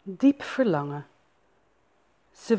Diep verlangen. Ze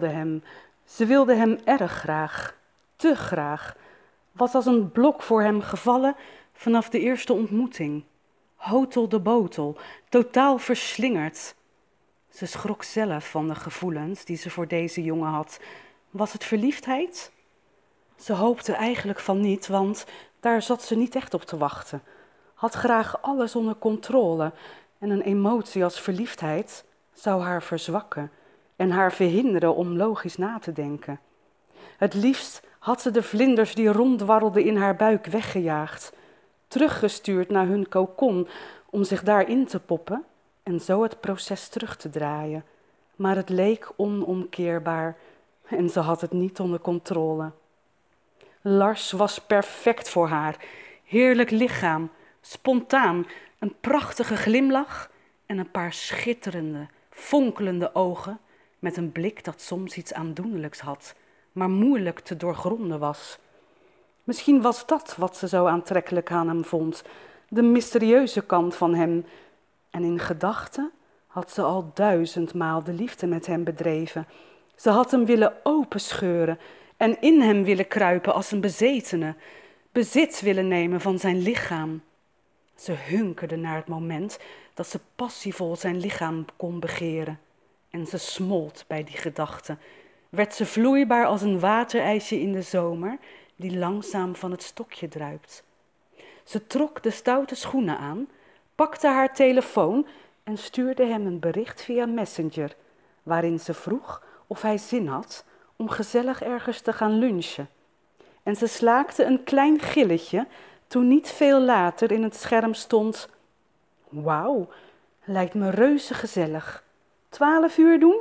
wilde hem erg graag, te graag. Was als een blok voor hem gevallen vanaf de eerste ontmoeting. Hotel de botel, totaal verslingerd. Ze schrok zelf van de gevoelens die ze voor deze jongen had. Was het verliefdheid? Ze hoopte eigenlijk van niet, want daar zat ze niet echt op te wachten. Had graag alles onder controle en een emotie als verliefdheid zou haar verzwakken en haar verhinderen om logisch na te denken. Het liefst had ze de vlinders die rondwarrelden in haar buik weggejaagd, teruggestuurd naar hun kokon om zich daarin te poppen en zo het proces terug te draaien. Maar het leek onomkeerbaar en ze had het niet onder controle. Lars was perfect voor haar. Heerlijk lichaam, spontaan, een prachtige glimlach en een paar schitterende, fonkelende ogen met een blik dat soms iets aandoenlijks had, maar moeilijk te doorgronden was. Misschien was dat wat ze zo aantrekkelijk aan hem vond, de mysterieuze kant van hem. En in gedachten had ze al 1000 maal de liefde met hem bedreven. Ze had hem willen openscheuren en in hem willen kruipen als een bezetene, bezit willen nemen van zijn lichaam. Ze hunkerde naar het moment dat ze passievol zijn lichaam kon begeren. En ze smolt bij die gedachte. Werd ze vloeibaar als een waterijsje in de zomer die langzaam van het stokje druipt. Ze trok de stoute schoenen aan, pakte haar telefoon en stuurde hem een bericht via Messenger, waarin ze vroeg of hij zin had om gezellig ergens te gaan lunchen. En ze slaakte een klein gilletje toen niet veel later in het scherm stond: "Wauw, lijkt me reuze gezellig. 12 uur doen?"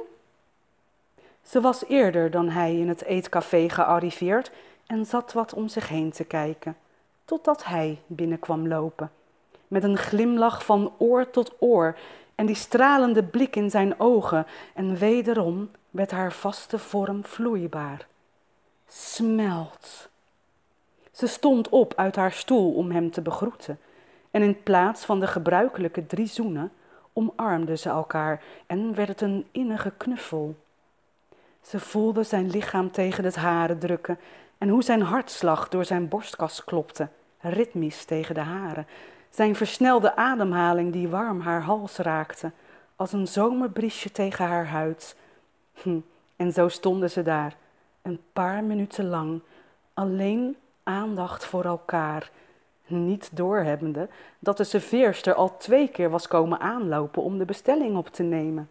Ze was eerder dan hij in het eetcafé gearriveerd en zat wat om zich heen te kijken, totdat hij binnenkwam lopen. Met een glimlach van oor tot oor en die stralende blik in zijn ogen, en wederom werd haar vaste vorm vloeibaar. Smelt. Ze stond op uit haar stoel om hem te begroeten en in plaats van de gebruikelijke 3 zoenen omarmden ze elkaar en werd het een innige knuffel. Ze voelde zijn lichaam tegen het hare drukken en hoe zijn hartslag door zijn borstkas klopte, ritmisch tegen de hare. Zijn versnelde ademhaling die warm haar hals raakte, als een zomerbriesje tegen haar huid. En zo stonden ze daar, een paar minuten lang, alleen aandacht voor elkaar, niet doorhebbende dat de serveerster al 2 keer was komen aanlopen om de bestelling op te nemen.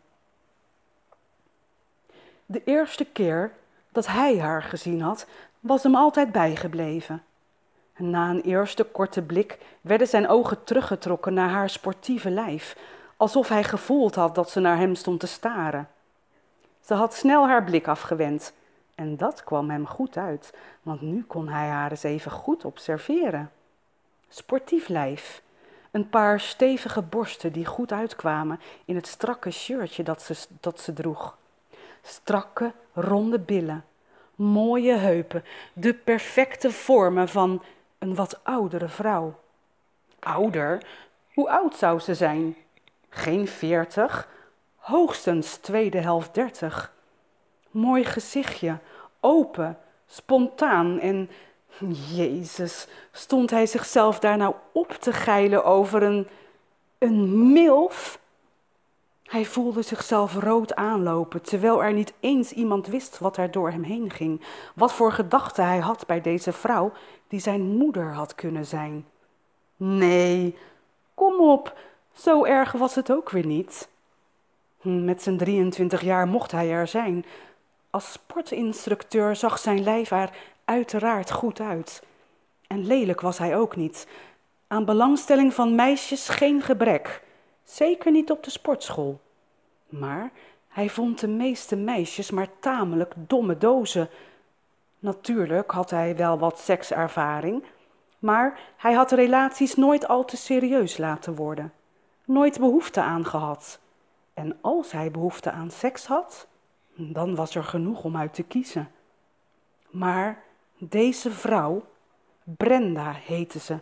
De eerste keer dat hij haar gezien had, was hem altijd bijgebleven. En na een eerste korte blik werden zijn ogen teruggetrokken naar haar sportieve lijf, alsof hij gevoeld had dat ze naar hem stond te staren. Ze had snel haar blik afgewend en dat kwam hem goed uit, want nu kon hij haar eens even goed observeren. Sportief lijf, een paar stevige borsten die goed uitkwamen in het strakke shirtje dat ze droeg. Strakke, ronde billen, mooie heupen, de perfecte vormen van een wat oudere vrouw. Ouder? Hoe oud zou ze zijn? Geen 40, hoogstens tweede helft 30. Mooi gezichtje, open, spontaan en, Jezus, stond hij zichzelf daar nou op te geilen over een milf? Hij voelde zichzelf rood aanlopen, terwijl er niet eens iemand wist wat er door hem heen ging. Wat voor gedachten hij had bij deze vrouw die zijn moeder had kunnen zijn. Nee, kom op, zo erg was het ook weer niet. Met zijn 23 jaar mocht hij er zijn. Als sportinstructeur zag zijn lijf er uiteraard goed uit. En lelijk was hij ook niet. Aan belangstelling van meisjes geen gebrek. Zeker niet op de sportschool. Maar hij vond de meeste meisjes maar tamelijk domme dozen. Natuurlijk had hij wel wat sekservaring, maar hij had relaties nooit al te serieus laten worden. Nooit behoefte aan gehad. En als hij behoefte aan seks had, dan was er genoeg om uit te kiezen. Maar deze vrouw, Brenda heette ze,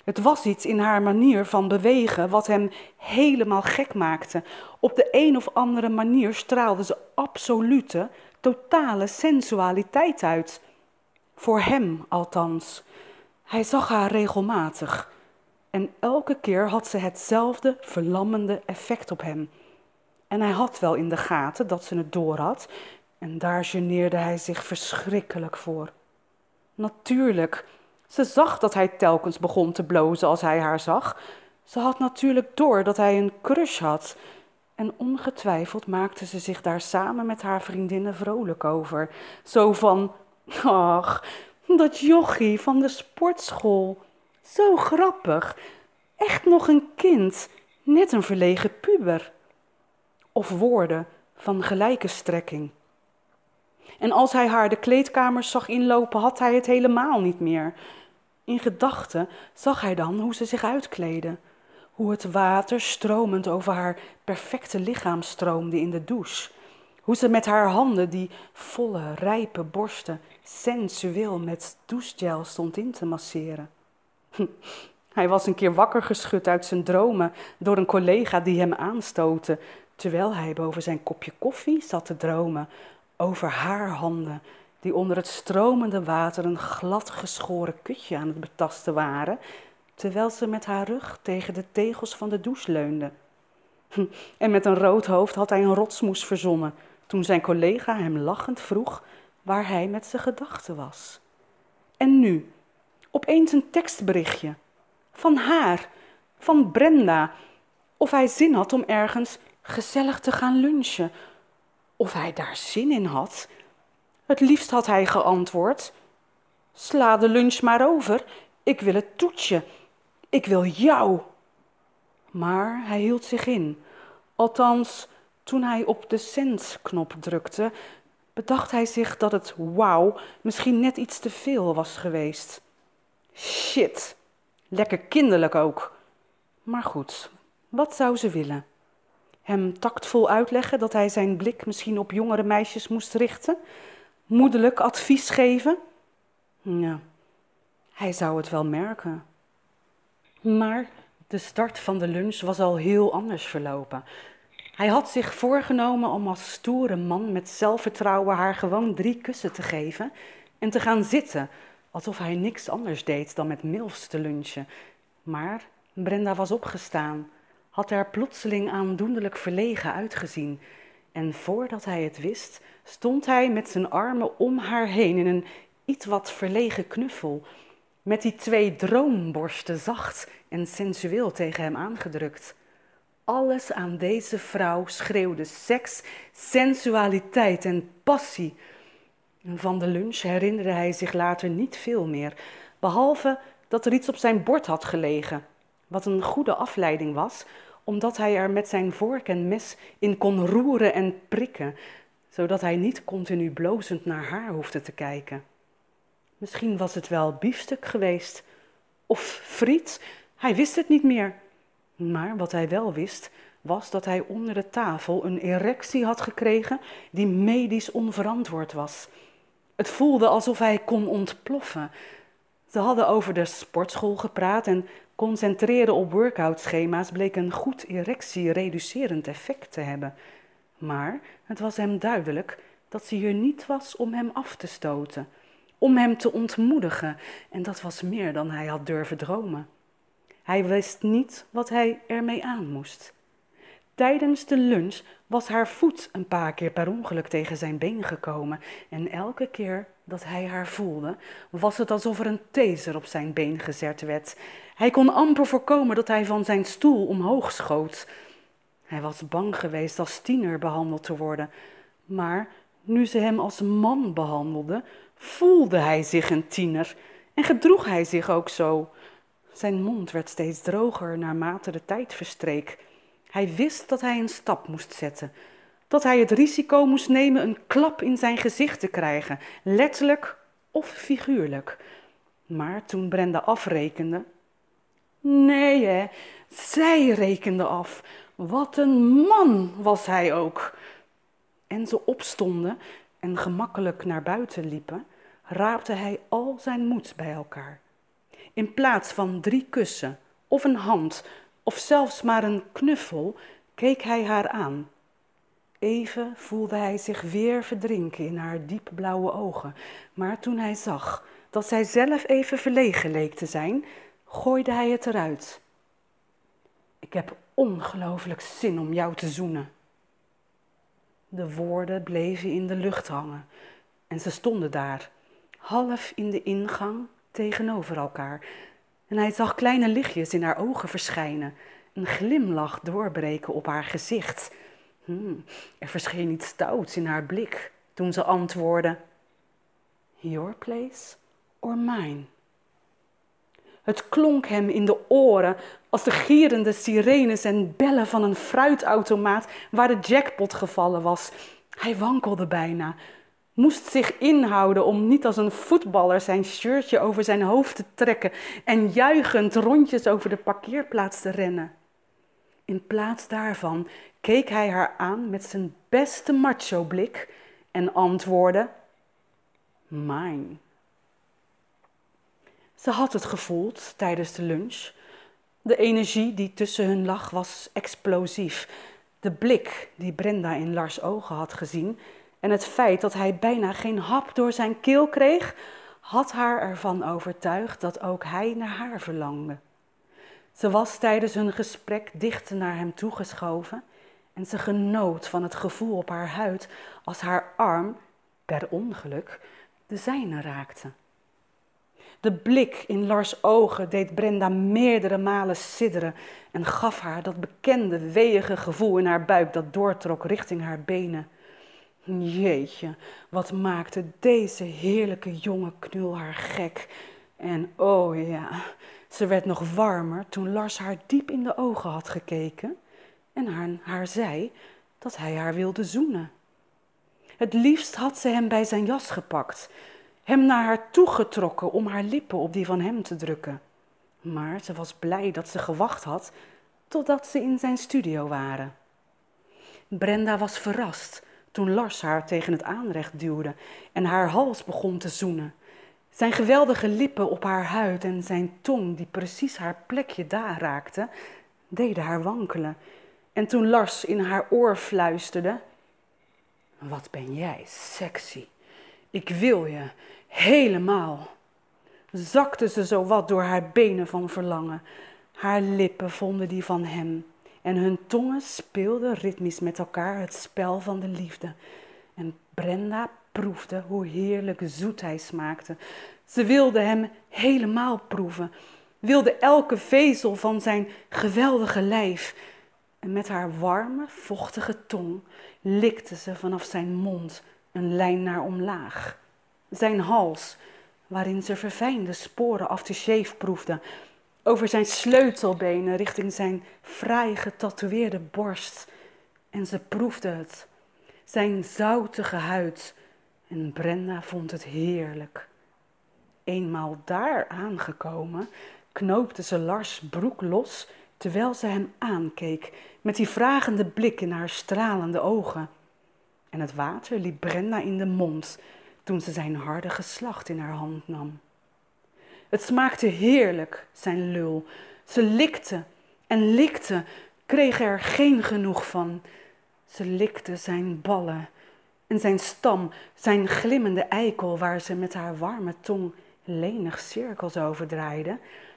Het was iets in haar manier van bewegen wat hem helemaal gek maakte. Op de een of andere manier straalde ze absolute, totale sensualiteit uit. Voor hem althans. Hij zag haar regelmatig. En elke keer had ze hetzelfde verlammende effect op hem. En hij had wel in de gaten dat ze het doorhad. En daar geneerde hij zich verschrikkelijk voor. Natuurlijk, ze zag dat hij telkens begon te blozen als hij haar zag. Ze had natuurlijk door dat hij een crush had. En ongetwijfeld maakte ze zich daar samen met haar vriendinnen vrolijk over. Zo van, ach, dat jochie van de sportschool. Zo grappig. Echt nog een kind, net een verlegen puber. Of woorden van gelijke strekking. En als hij haar de kleedkamers zag inlopen, had hij het helemaal niet meer. In gedachten zag hij dan hoe ze zich uitkleedde. Hoe het water stromend over haar perfecte lichaam stroomde in de douche. Hoe ze met haar handen die volle, rijpe borsten sensueel met douchegel stond in te masseren. Hij was een keer wakker geschud uit zijn dromen door een collega die hem aanstootte, terwijl hij boven zijn kopje koffie zat te dromen over haar handen, die onder het stromende water een glad geschoren kutje aan het betasten waren, terwijl ze met haar rug tegen de tegels van de douche leunde. En met een rood hoofd had hij een rotsmoes verzonnen, toen zijn collega hem lachend vroeg waar hij met zijn gedachten was. En nu, opeens een tekstberichtje. Van haar, van Brenda. Of hij zin had om ergens gezellig te gaan lunchen. Of hij daar zin in had. Het liefst had hij geantwoord: sla de lunch maar over, ik wil het toetje. Ik wil jou. Maar hij hield zich in. Althans, toen hij op de send-knop drukte, bedacht hij zich dat het wauw misschien net iets te veel was geweest. Shit, lekker kinderlijk ook. Maar goed, wat zou ze willen? Hem tactvol uitleggen dat hij zijn blik misschien op jongere meisjes moest richten? Moederlijk advies geven? Ja, hij zou het wel merken. Maar de start van de lunch was al heel anders verlopen. Hij had zich voorgenomen om als stoere man met zelfvertrouwen haar gewoon 3 kussen te geven en te gaan zitten, alsof hij niks anders deed dan met milfs te lunchen. Maar Brenda was opgestaan, had er plotseling aandoenlijk verlegen uitgezien. En voordat hij het wist, stond hij met zijn armen om haar heen in een iets wat verlegen knuffel, met die 2 droomborsten zacht en sensueel tegen hem aangedrukt. Alles aan deze vrouw schreeuwde seks, sensualiteit en passie. En van de lunch herinnerde hij zich later niet veel meer, behalve dat er iets op zijn bord had gelegen, wat een goede afleiding was, omdat hij er met zijn vork en mes in kon roeren en prikken, zodat hij niet continu blozend naar haar hoefde te kijken. Misschien was het wel biefstuk geweest, of friet, hij wist het niet meer. Maar wat hij wel wist, was dat hij onder de tafel een erectie had gekregen die medisch onverantwoord was. Het voelde alsof hij kon ontploffen. Ze hadden over de sportschool gepraat en concentreren op workoutschema's bleek een goed erectie-reducerend effect te hebben. Maar het was hem duidelijk dat ze hier niet was om hem af te stoten, om hem te ontmoedigen, en dat was meer dan hij had durven dromen. Hij wist niet wat hij ermee aan moest. Tijdens de lunch was haar voet een paar keer per ongeluk tegen zijn been gekomen. En elke keer dat hij haar voelde, was het alsof er een taser op zijn been gezet werd. Hij kon amper voorkomen dat hij van zijn stoel omhoog schoot. Hij was bang geweest als tiener behandeld te worden. Maar nu ze hem als man behandelde, voelde hij zich een tiener. En gedroeg hij zich ook zo. Zijn mond werd steeds droger naarmate de tijd verstreek. Hij wist dat hij een stap moest zetten. Dat hij het risico moest nemen een klap in zijn gezicht te krijgen. Letterlijk of figuurlijk. Maar toen Brenda afrekende... Nee hè, zij rekende af. Wat een man was hij ook. En ze opstonden en gemakkelijk naar buiten liepen, raapte hij al zijn moed bij elkaar. In plaats van 3 kussen of een hand of zelfs maar een knuffel, keek hij haar aan. Even voelde hij zich weer verdrinken in haar diepblauwe ogen, maar toen hij zag dat zij zelf even verlegen leek te zijn, gooide hij het eruit. Ik heb ongelooflijk zin om jou te zoenen. De woorden bleven in de lucht hangen en ze stonden daar, half in de ingang tegenover elkaar. En hij zag kleine lichtjes in haar ogen verschijnen, een glimlach doorbreken op haar gezicht. Er verscheen iets stouts in haar blik toen ze antwoordde: Your place or mine? Het klonk hem in de oren als de gierende sirenes en bellen van een fruitautomaat waar de jackpot gevallen was. Hij wankelde bijna, moest zich inhouden om niet als een voetballer zijn shirtje over zijn hoofd te trekken en juichend rondjes over de parkeerplaats te rennen. In plaats daarvan keek hij haar aan met zijn beste macho-blik en antwoordde: Mine. Ze had het gevoeld tijdens de lunch. De energie die tussen hun lag was explosief. De blik die Brenda in Lars' ogen had gezien en het feit dat hij bijna geen hap door zijn keel kreeg, had haar ervan overtuigd dat ook hij naar haar verlangde. Ze was tijdens hun gesprek dichter naar hem toegeschoven en ze genoot van het gevoel op haar huid als haar arm, per ongeluk, de zijne raakte. De blik in Lars' ogen deed Brenda meerdere malen sidderen en gaf haar dat bekende weeige gevoel in haar buik dat doortrok richting haar benen. Jeetje, wat maakte deze heerlijke jonge knul haar gek. En oh ja, ze werd nog warmer toen Lars haar diep in de ogen had gekeken en haar zei dat hij haar wilde zoenen. Het liefst had ze hem bij zijn jas gepakt, hem naar haar toegetrokken om haar lippen op die van hem te drukken. Maar ze was blij dat ze gewacht had totdat ze in zijn studio waren. Brenda was verrast toen Lars haar tegen het aanrecht duwde en haar hals begon te zoenen. Zijn geweldige lippen op haar huid en zijn tong die precies haar plekje daar raakte, deden haar wankelen. En toen Lars in haar oor fluisterde: Wat ben jij sexy. Ik wil je helemaal. Zakte ze zowat door haar benen van verlangen. Haar lippen vonden die van hem en hun tongen speelden ritmisch met elkaar het spel van de liefde. En Brenda proefde hoe heerlijk zoet hij smaakte. Ze wilde hem helemaal proeven, wilde elke vezel van zijn geweldige lijf. En met haar warme, vochtige tong likte ze vanaf zijn mond een lijn naar omlaag. Zijn hals, waarin ze verfijnde sporen aftershave proefde, over zijn sleutelbenen richting zijn fraai getatoeëerde borst. En ze proefde het, zijn zoutige huid. En Brenda vond het heerlijk. Eenmaal daar aangekomen, knoopte ze Lars' broek los terwijl ze hem aankeek met die vragende blik in haar stralende ogen. En het water liep Brenda in de mond toen ze zijn harde geslacht in haar hand nam. Het smaakte heerlijk, zijn lul. Ze likte en likte, kreeg er geen genoeg van. Ze likte zijn ballen en zijn stam, zijn glimmende eikel waar ze met haar warme tong lenig cirkels over draaide,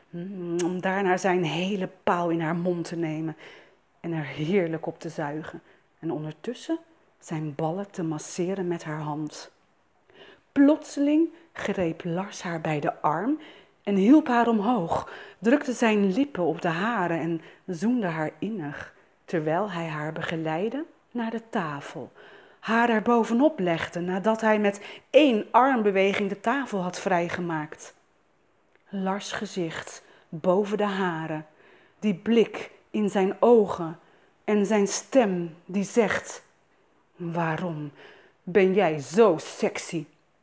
om daarna zijn hele paal in haar mond te nemen en er heerlijk op te zuigen en ondertussen zijn ballen te masseren met haar hand. Plotseling greep Lars haar bij de arm en hielp haar omhoog, drukte zijn lippen op de hare en zoende haar innig, terwijl hij haar begeleidde naar de tafel, haar er bovenop legde nadat hij met 1 armbeweging de tafel had vrijgemaakt. Lars' gezicht boven de haren, die blik in zijn ogen en zijn stem die zegt: Waarom ben jij zo sexy?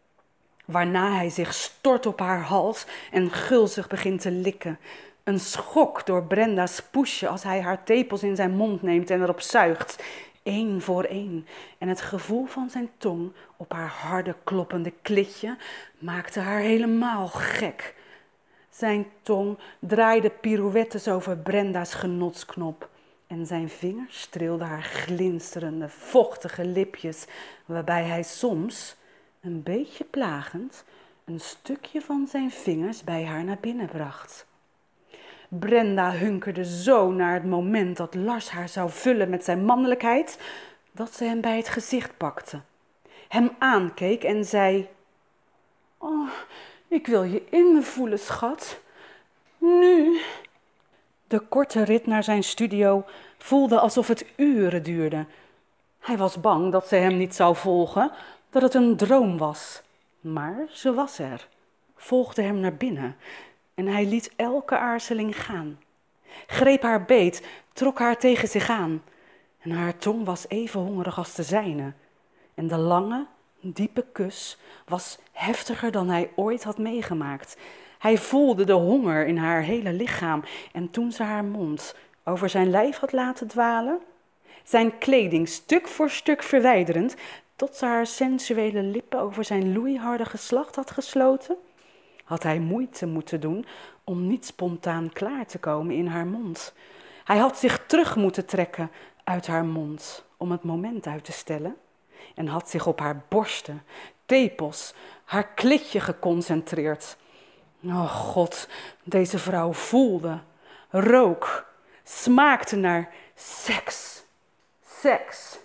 Waarna hij zich stort op haar hals en gulzig begint te likken. Een schok door Brenda's poesje als hij haar tepels in zijn mond neemt en erop zuigt. 1 voor 1. En het gevoel van zijn tong op haar harde kloppende klitje maakte haar helemaal gek. Zijn tong draaide pirouettes over Brenda's genotsknop. En zijn vinger streelde haar glinsterende, vochtige lipjes, waarbij hij soms, een beetje plagend, een stukje van zijn vingers bij haar naar binnen bracht. Brenda hunkerde zo naar het moment dat Lars haar zou vullen met zijn mannelijkheid, dat ze hem bij het gezicht pakte, hem aankeek en zei: "Oh, ik wil je in me voelen, schat. Nu." De korte rit naar zijn studio voelde alsof het uren duurde. Hij was bang dat ze hem niet zou volgen, dat het een droom was. Maar ze was er, volgde hem naar binnen en hij liet elke aarzeling gaan. Greep haar beet, trok haar tegen zich aan. En haar tong was even hongerig als de zijne. En de lange, diepe kus was heftiger dan hij ooit had meegemaakt. Hij voelde de honger in haar hele lichaam en toen ze haar mond over zijn lijf had laten dwalen, zijn kleding stuk voor stuk verwijderend, tot ze haar sensuele lippen over zijn loeiharde geslacht had gesloten, had hij moeite moeten doen om niet spontaan klaar te komen in haar mond. Hij had zich terug moeten trekken uit haar mond om het moment uit te stellen en had zich op haar borsten, tepels, haar klitje geconcentreerd. Oh God, deze vrouw voelde, rook, smaakte naar seks, seks,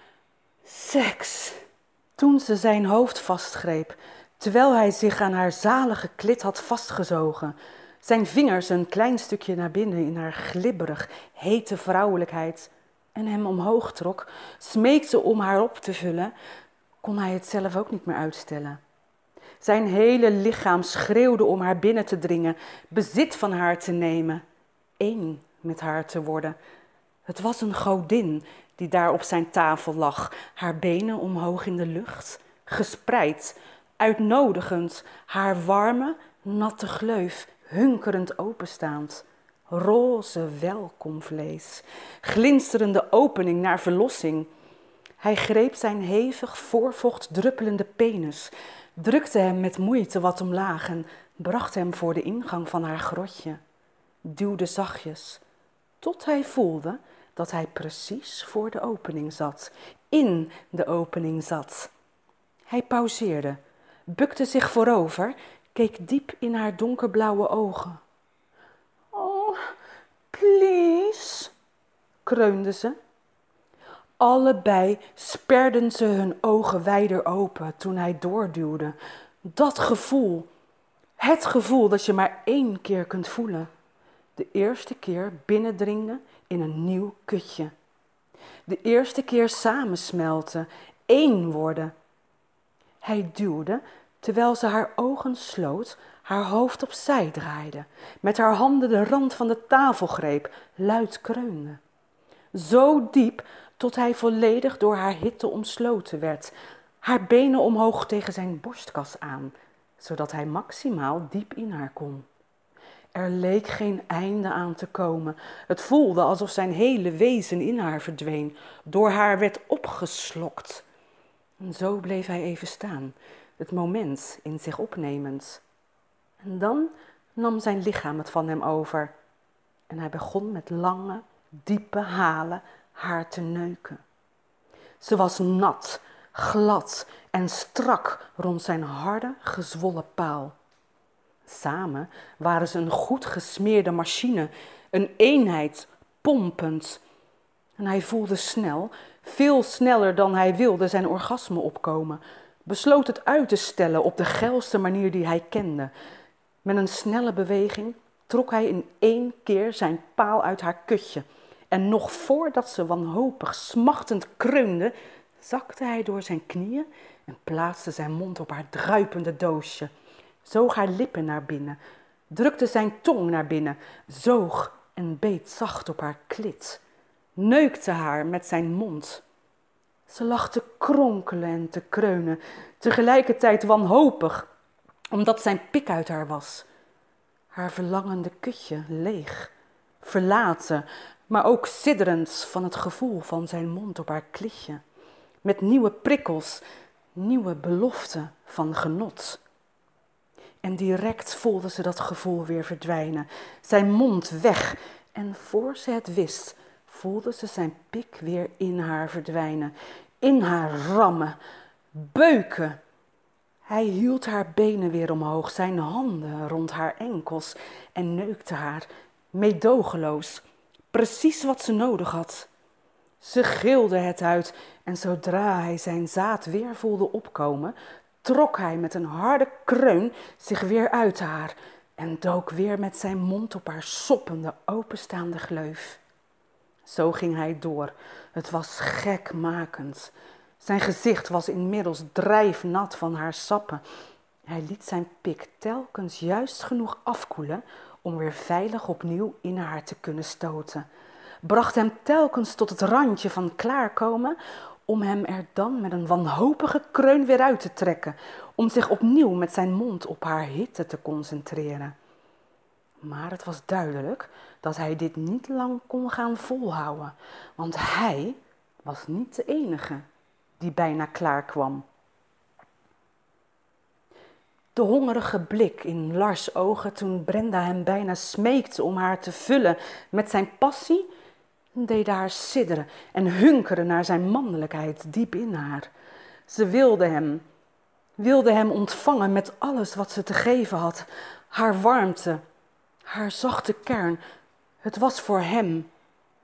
seks. Toen ze zijn hoofd vastgreep, terwijl hij zich aan haar zalige klit had vastgezogen, zijn vingers een klein stukje naar binnen in haar glibberig, hete vrouwelijkheid en hem omhoog trok, smeekte om haar op te vullen, kon hij het zelf ook niet meer uitstellen. Zijn hele lichaam schreeuwde om haar binnen te dringen, bezit van haar te nemen, één met haar te worden. Het was een godin die daar op zijn tafel lag, haar benen omhoog in de lucht, gespreid, uitnodigend, haar warme, natte gleuf hunkerend openstaand. Roze welkomvlees, glinsterende opening naar verlossing. Hij greep zijn hevig voorvocht druppelende penis, drukte hem met moeite wat omlaag en bracht hem voor de ingang van haar grotje. Duwde zachtjes, tot hij voelde dat hij precies voor de opening zat, in de opening zat. Hij pauzeerde, bukte zich voorover, keek diep in haar donkerblauwe ogen. "Oh, please," kreunde ze. Allebei sperden ze hun ogen wijder open toen hij doorduwde. Dat gevoel, het gevoel dat je maar 1 keer kunt voelen. De eerste keer binnendringen in een nieuw kutje. De eerste keer samensmelten, één worden. Hij duwde, terwijl ze haar ogen sloot, haar hoofd opzij draaide, met haar handen de rand van de tafel greep, luid kreunde. Zo diep tot hij volledig door haar hitte omsloten werd, haar benen omhoog tegen zijn borstkas aan, zodat hij maximaal diep in haar kon. Er leek geen einde aan te komen. Het voelde alsof zijn hele wezen in haar verdween, door haar werd opgeslokt. En zo bleef hij even staan, het moment in zich opnemend. En dan nam zijn lichaam het van hem over en hij begon met lange, diepe halen haar te neuken. Ze was nat, glad en strak rond zijn harde, gezwollen paal. Samen waren ze een goed gesmeerde machine, een eenheid, pompend. En hij voelde snel, veel sneller dan hij wilde, zijn orgasme opkomen. Besloot het uit te stellen op de geilste manier die hij kende. Met een snelle beweging trok hij in 1 keer zijn paal uit haar kutje. En nog voordat ze wanhopig, smachtend kreunde, zakte hij door zijn knieën en plaatste zijn mond op haar druipende doosje. Zoog haar lippen naar binnen, drukte zijn tong naar binnen, zoog en beet zacht op haar klit, neukte haar met zijn mond. Ze lag te kronkelen en te kreunen, tegelijkertijd wanhopig, omdat zijn pik uit haar was. Haar verlangende kutje leeg, verlaten, maar ook sidderend van het gevoel van zijn mond op haar klitje. Met nieuwe prikkels, nieuwe beloften van genot. En direct voelde ze dat gevoel weer verdwijnen. Zijn mond weg. En voor ze het wist, voelde ze zijn pik weer in haar verdwijnen. In haar rammen, beuken. Hij hield haar benen weer omhoog, zijn handen rond haar enkels en neukte haar, meedogenloos, precies wat ze nodig had. Ze gilde het uit en zodra hij zijn zaad weer voelde opkomen, trok hij met een harde kreun zich weer uit haar en dook weer met zijn mond op haar soppende, openstaande gleuf. Zo ging hij door. Het was gekmakend. Zijn gezicht was inmiddels drijfnat van haar sappen. Hij liet zijn pik telkens juist genoeg afkoelen om weer veilig opnieuw in haar te kunnen stoten. Bracht hem telkens tot het randje van klaarkomen om hem er dan met een wanhopige kreun weer uit te trekken, om zich opnieuw met zijn mond op haar hitte te concentreren. Maar het was duidelijk dat hij dit niet lang kon gaan volhouden, want hij was niet de enige die bijna klaar kwam. De hongerige blik in Lars' ogen toen Brenda hem bijna smeekte om haar te vullen met zijn passie, deed haar sidderen en hunkeren naar zijn mannelijkheid diep in haar. Ze wilde hem ontvangen met alles wat ze te geven had, haar warmte, haar zachte kern. Het was voor hem.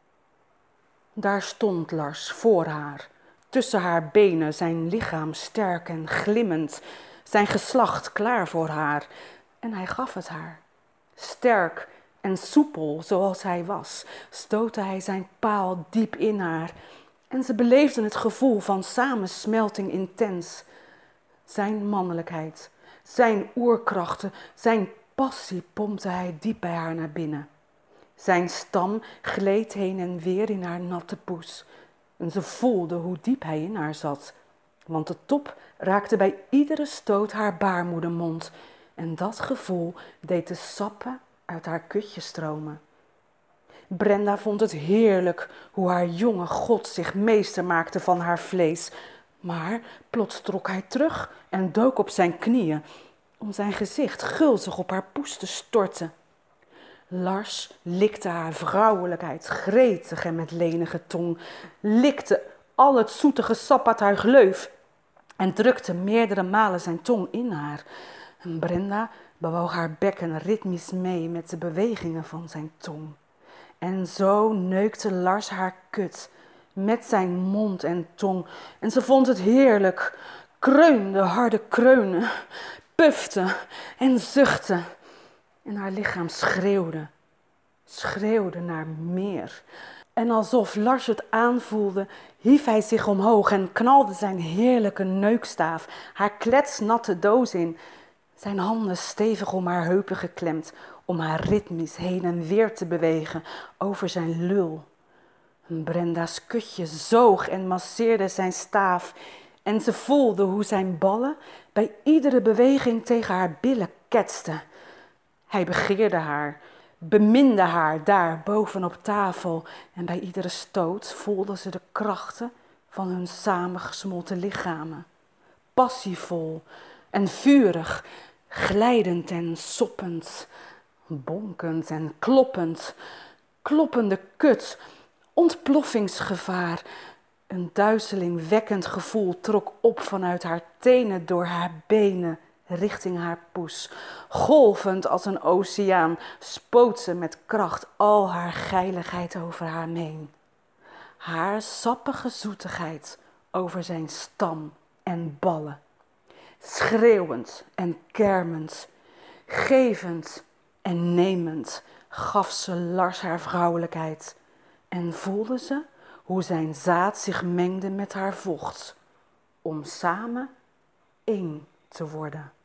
Daar stond Lars voor haar, tussen haar benen, zijn lichaam sterk en glimmend, zijn geslacht klaar voor haar. En hij gaf het haar. Sterk en soepel zoals hij was, stootte hij zijn paal diep in haar. En ze beleefden het gevoel van samensmelting intens. Zijn mannelijkheid, zijn oerkrachten, zijn passie pompte hij diep bij haar naar binnen. Zijn stam gleed heen en weer in haar natte poes. En ze voelde hoe diep hij in haar zat. Want de top raakte bij iedere stoot haar baarmoedermond. En dat gevoel deed de sappen uit haar kutje stromen. Brenda vond het heerlijk hoe haar jonge god zich meester maakte van haar vlees. Maar plots trok hij terug en dook op zijn knieën, om zijn gezicht gulzig op haar poes te storten. Lars likte haar vrouwelijkheid gretig en met lenige tong, likte al het zoetige sap uit haar gleuf en drukte meerdere malen zijn tong in haar. En Brenda bewoog haar bekken ritmisch mee met de bewegingen van zijn tong. En zo neukte Lars haar kut met zijn mond en tong. En ze vond het heerlijk, kreunde harde kreunen, pufte en zuchtte. En haar lichaam schreeuwde naar meer. En alsof Lars het aanvoelde, hief hij zich omhoog en knalde zijn heerlijke neukstaaf haar kletsnatte doos in. Zijn handen stevig om haar heupen geklemd, om haar ritmisch heen en weer te bewegen over zijn lul. Brenda's kutje zoog en masseerde zijn staaf en ze voelde hoe zijn ballen bij iedere beweging tegen haar billen ketsten. Hij begeerde haar, beminde haar daar boven op tafel en bij iedere stoot voelde ze de krachten van hun samengesmolten lichamen. Passievol en vurig, glijdend en soppend, bonkend en kloppend, kloppende kut, ontploffingsgevaar. Een duizelingwekkend gevoel trok op vanuit haar tenen door haar benen richting haar poes. Golvend als een oceaan spoot ze met kracht al haar geiligheid over haar heen. Haar sappige zoetigheid over zijn stam en ballen. Schreeuwend en kermend, gevend en nemend gaf ze Lars haar vrouwelijkheid en voelde ze hoe zijn zaad zich mengde met haar vocht om samen één te worden.